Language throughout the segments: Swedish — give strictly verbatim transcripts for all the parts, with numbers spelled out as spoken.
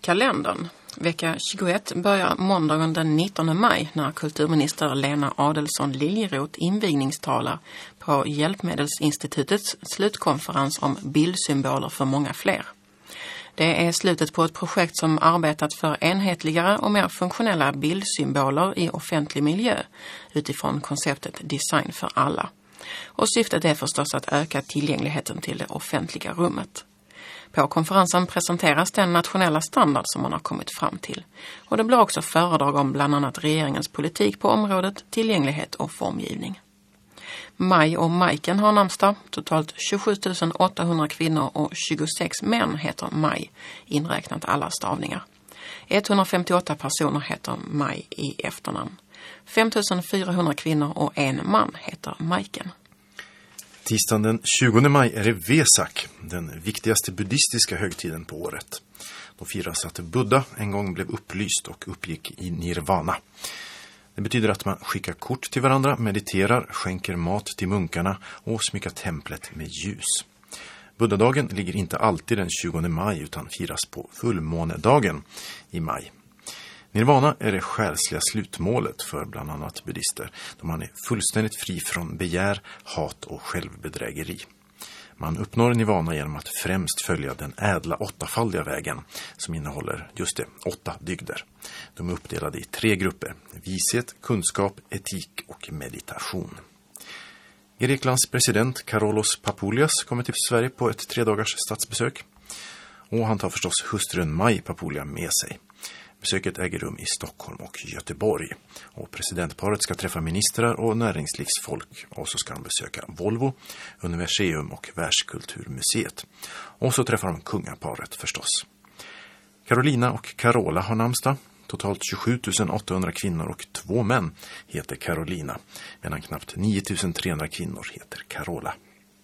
Kalendern. Vecka tjugoett börjar måndagen den nittonde maj när kulturminister Lena Adelsohn Liljeroth invigningstalar på Hjälpmedelsinstitutets slutkonferens om bildsymboler för många fler. Det är slutet på ett projekt som arbetat för enhetligare och mer funktionella bildsymboler i offentlig miljö utifrån konceptet design för alla. Och syftet är förstås att öka tillgängligheten till det offentliga rummet. På konferensen presenteras den nationella standard som man har kommit fram till. Och det blir också föredrag om bland annat regeringens politik på området tillgänglighet och formgivning. Maj och Majken har namnsdag. Totalt tjugosju tusen åttahundra kvinnor och tjugosex män heter Maj, inräknat alla stavningar. etthundrafemtioåtta personer heter Maj i efternamn. fem tusen fyrahundra kvinnor och en man heter Majken. Tisdagen den tjugonde maj är det Vesak, den viktigaste buddhistiska högtiden på året. Då firas att Buddha en gång blev upplyst och uppgick i nirvana. Det betyder att man skickar kort till varandra, mediterar, skänker mat till munkarna och smyckar templet med ljus. Buddhadagen ligger inte alltid den tjugonde maj utan firas på fullmånedagen i maj. Nirvana är det själsliga slutmålet för bland annat buddhister, då man är fullständigt fri från begär, hat och självbedrägeri. Man uppnår nirvana genom att främst följa den ädla åttafaldiga vägen som innehåller just det, åtta dygder. De är uppdelade i tre grupper: vishet, kunskap, etik och meditation. Greklands president Karolos Papoulias kommer till Sverige på ett tre dagars statsbesök. Och han tar förstås hustrun Maj Papoulia med sig. Besöket äger rum i Stockholm och Göteborg. Och presidentparet ska träffa ministrar och näringslivsfolk. Och så ska de besöka Volvo, Universium och Världskulturmuseet. Och så träffar de kungaparet förstås. Carolina och Carola har namnsdag. Totalt tjugosju tusen åttahundra kvinnor och två män heter Carolina. Medan knappt nio tusen trehundra kvinnor heter Carola.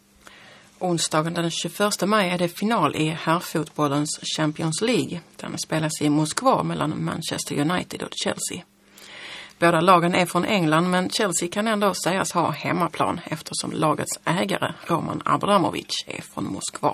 Onsdagen den tjugoförsta maj är det final i herrfotbollens Champions League. Den spelas i Moskva mellan Manchester United och Chelsea. Båda lagen är från England, men Chelsea kan ändå sägas ha hemmaplan eftersom lagets ägare Roman Abramovich är från Moskva.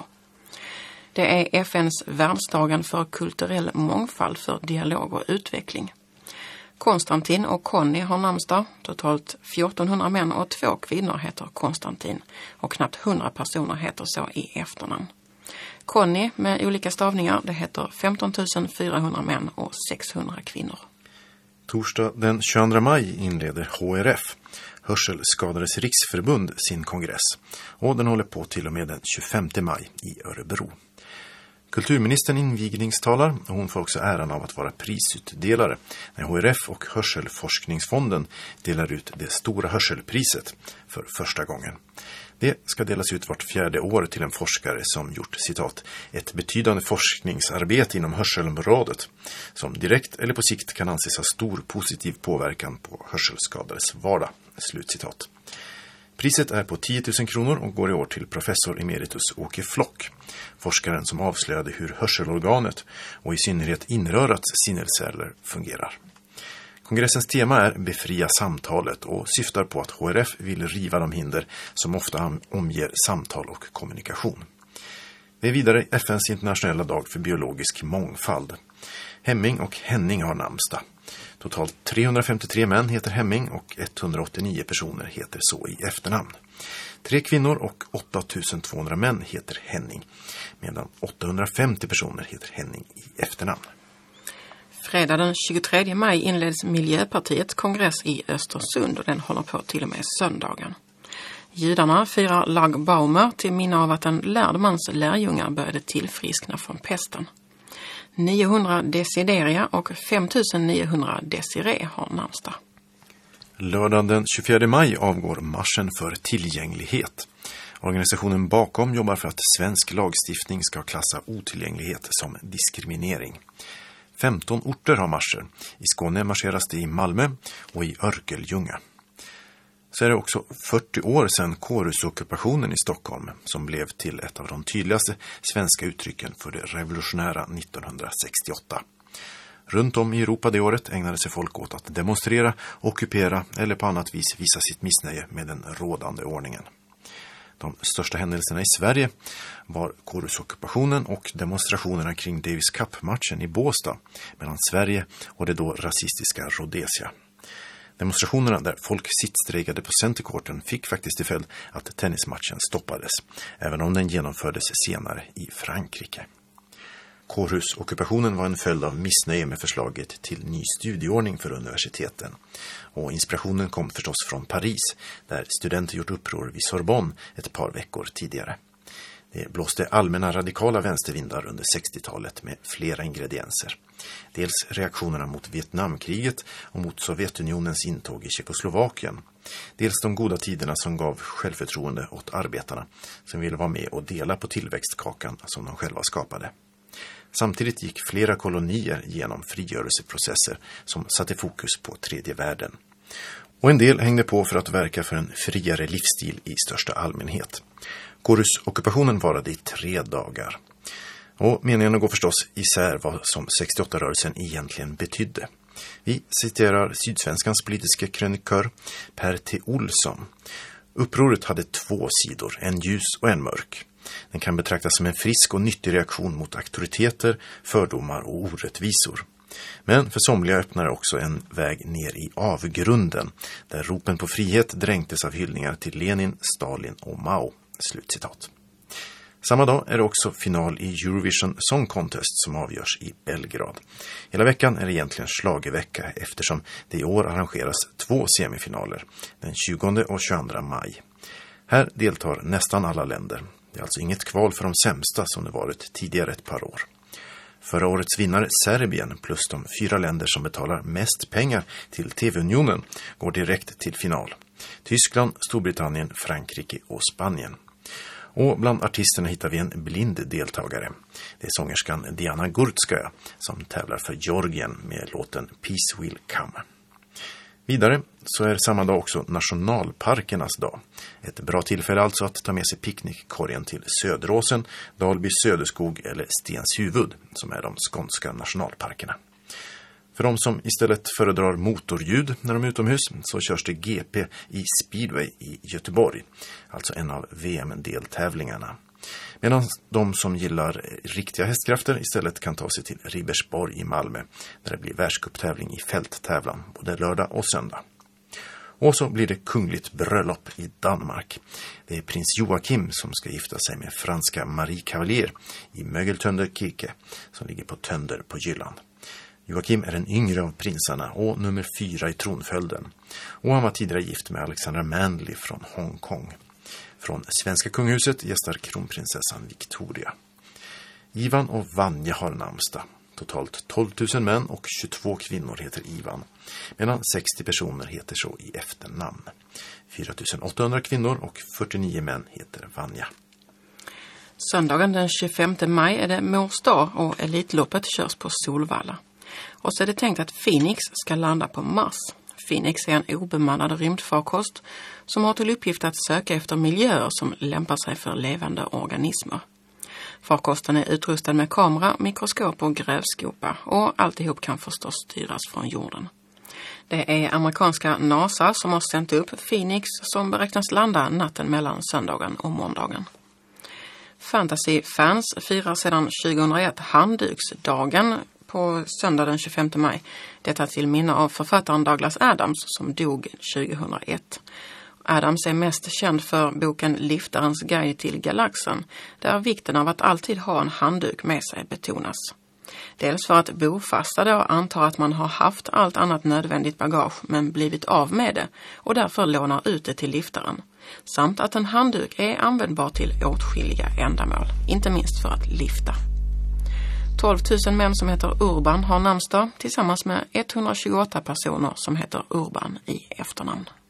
Det är F N:s världsdagen för kulturell mångfald för dialog och utveckling. Konstantin och Conny har namnsdag. Totalt fjortonhundra män och två kvinnor heter Konstantin och knappt hundra personer heter så i efternamn. Conny med olika stavningar, det heter femton tusen fyrahundra män och sexhundra kvinnor. Torsdag den tjugoandra maj inleder H R F, Hörselskadades riksförbund, sin kongress. Och den håller på till och med den tjugofemte maj i Örebro. Kulturministern invigningstalar och hon får också äran av att vara prisutdelare när H R F och Hörselforskningsfonden delar ut det stora hörselpriset för första gången. Det ska delas ut vart fjärde år till en forskare som gjort, citat, ett betydande forskningsarbete inom hörselområdet som direkt eller på sikt kan anses ha stor positiv påverkan på hörselskadades vardag, slutcitat. Priset är på tio tusen kronor och går i år till professor emeritus Åke Flock, forskaren som avslöjade hur hörselorganet och i synnerhet inrörats sinnesceller fungerar. Kongressens tema är Befria samtalet och syftar på att H R F vill riva de hinder som ofta omger samtal och kommunikation. Det är vidare F N:s internationella dag för biologisk mångfald. Hemming och Henning har namnsdag. Totalt trehundrafemtiotre män heter Hemming och etthundraåttionio personer heter så i efternamn. Tre kvinnor och åtta tusen tvåhundra män heter Henning, medan åttahundrafemtio personer heter Henning i efternamn. Fredag den tjugotredje maj inleds Miljöpartiets kongress i Östersund och den håller på till och med söndagen. Judarna firar Lag Baumer till minne av att en lärd mans lärjungar började tillfriskna från pesten. niohundra Desideria och fem tusen niohundra Desiree har namnsdag. Lördagen den tjugofjärde maj avgår marschen för tillgänglighet. Organisationen bakom jobbar för att svensk lagstiftning ska klassa otillgänglighet som diskriminering. femton orter har marscher. I Skåne marscheras det i Malmö och i Örkelljunga. Så är det också fyrtio år sedan kårhusockupationen i Stockholm som blev till ett av de tydligaste svenska uttrycken för det revolutionära nittonhundrasextioåtta. Runt om i Europa det året ägnade sig folk åt att demonstrera, ockupera eller på annat vis visa sitt missnöje med den rådande ordningen. De största händelserna i Sverige var kårhusockupationen och demonstrationerna kring Davis Cup-matchen i Båstad mellan Sverige och det då rasistiska Rhodesia. Demonstrationerna där folk sittstrejkade på Centercourten fick faktiskt till följd att tennismatchen stoppades, även om den genomfördes senare i Frankrike. Kårhusockupationen var en följd av missnöje med förslaget till ny studieordning för universiteten. Och inspirationen kom förstås från Paris, där studenter gjort uppror vid Sorbonne ett par veckor tidigare. Det blåste allmänna radikala vänstervindar under sextiotalet med flera ingredienser. Dels reaktionerna mot Vietnamkriget och mot Sovjetunionens intåg i Tjeckoslovakien. Dels de goda tiderna som gav självförtroende åt arbetarna som ville vara med och dela på tillväxtkakan som de själva skapade. Samtidigt gick flera kolonier genom frigörelseprocesser som satte fokus på tredje världen. Och en del hängde på för att verka för en friare livsstil i största allmänhet. Kårhusockupationen varade i tre dagar. Och meningarna går förstås isär vad som sextioåtta-rörelsen egentligen betydde. Vi citerar Sydsvenskans politiska krönikör Per T. Olsson. Upproret hade två sidor, en ljus och en mörk. Den kan betraktas som en frisk och nyttig reaktion mot auktoriteter, fördomar och orättvisor. Men för somliga öppnar det också en väg ner i avgrunden, där ropen på frihet dränktes av hyllningar till Lenin, Stalin och Mao. Slutcitat. Samma dag är det också final i Eurovision Song Contest som avgörs i Belgrad. Hela veckan är det egentligen schlagervecka eftersom det i år arrangeras två semifinaler, den tjugonde och tjugoandra maj. Här deltar nästan alla länder. Det är alltså inget kval för de sämsta som det varit tidigare ett par år. Förra årets vinnare Serbien plus de fyra länder som betalar mest pengar till T V-unionen går direkt till final. Tyskland, Storbritannien, Frankrike och Spanien. Och bland artisterna hittar vi en blind deltagare. Det är sångerskan Diana Gurtskaya som tävlar för Georgien med låten Peace Will Come. Vidare så är samma dag också nationalparkernas dag. Ett bra tillfälle alltså att ta med sig picknickkorgen till Söderåsen, Dalby Söderskog eller Stenshuvud som är de skånska nationalparkerna. För de som istället föredrar motorljud när de är utomhus så körs det G P i Speedway i Göteborg, alltså en av V M-deltävlingarna. Medan de som gillar riktiga hästkrafter istället kan ta sig till Ribersborg i Malmö där det blir världscuptävling i fälttävlan både lördag och söndag. Och så blir det kungligt bröllop i Danmark. Det är prins Joachim som ska gifta sig med franska Marie Cavalier i Mögeltønder Kirke som ligger på Tönder på Jylland. Joachim är den yngre av prinsarna och nummer fyra i tronföljden. Och han var tidigare gift med Alexandra Manley från Hongkong. Från svenska kungahuset gästar kronprinsessan Victoria. Ivan och Vanja har namnsdag. Totalt tolv tusen män och tjugotvå kvinnor heter Ivan. Medan sextio personer heter så i efternamn. fyra tusen åttahundra kvinnor och fyrtionio män heter Vanja. Söndagen den tjugofemte maj är det Mors dag och Elitloppet körs på Solvalla. Och så är det tänkt att Phoenix ska landa på Mars. Phoenix är en obemannad rymdfarkost som har till uppgift att söka efter miljöer som lämpar sig för levande organismer. Farkosten är utrustad med kamera, mikroskop och grävskopa och alltihop kan förstås styras från jorden. Det är amerikanska NASA som har sänt upp Phoenix som beräknas landa natten mellan söndagen och måndagen. Fantasy-fans firar sedan tjugohundraett handduksdagen på söndag den tjugofemte maj. Detta till minne av författaren Douglas Adams som dog tjugohundraett. Adams är mest känd för boken Liftarens guide till galaxen, där vikten av att alltid ha en handduk med sig betonas. Dels för att bofastade antar att man har haft allt annat nödvändigt bagage men blivit av med det och därför lånar ut det till liftaren. Samt att en handduk är användbar till åtskilliga ändamål, inte minst för att lifta. tolv tusen män som heter Urban har namnsdag tillsammans med etthundratjugoåtta personer som heter Urban i efternamn.